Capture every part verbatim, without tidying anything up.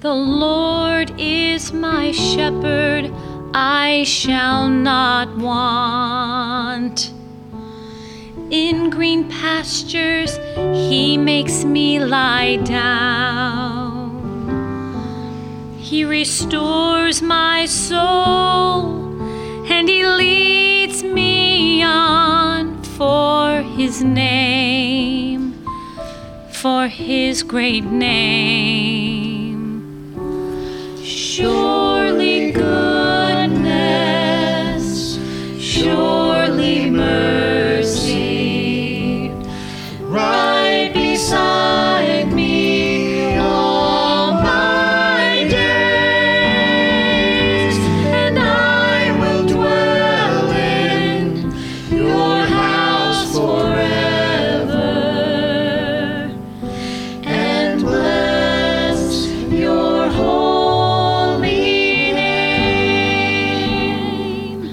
The Lord is my shepherd, I shall not want. In green pastures he makes me lie down. He restores my soul, and he leads me on for his name, for his great name. Surely goodness, surely mercy, right beside me all my days, and I will dwell in your house forever, and bless your holy name.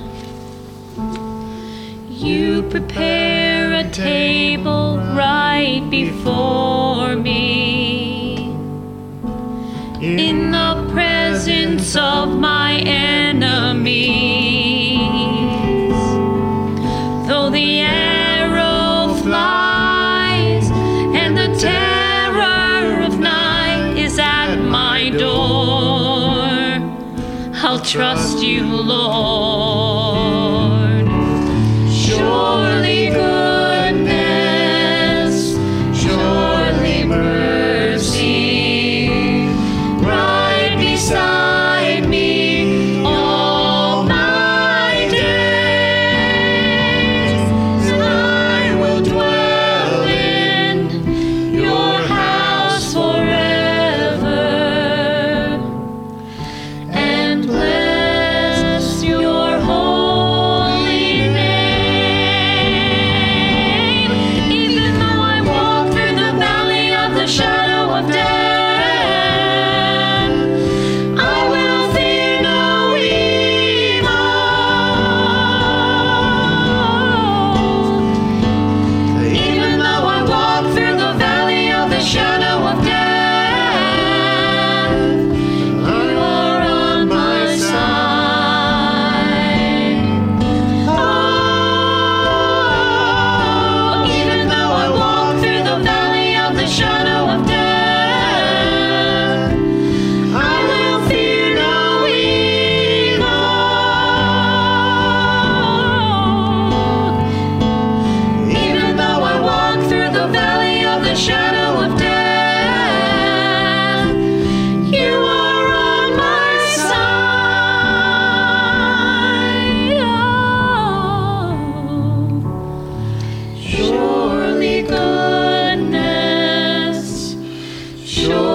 You prepare a table right before me in the presence of my enemies. Though the arrow flies and the terror of night is at my door, I'll trust you, Lord. Surely goodness, surely mercy, right beside me all my days, and I will dwell in your house forever, and bless your holy name. Even though I walk through the valley of the shadow of death, I will fear no evil. Even though I walk through the valley of the shadow of death, you are on my side. Oh, even though I walk through the valley of the shadow of death, I will fear no evil. Even though I walk through the valley of the shadow of death, you are on my side. Oh, surely goodness, surely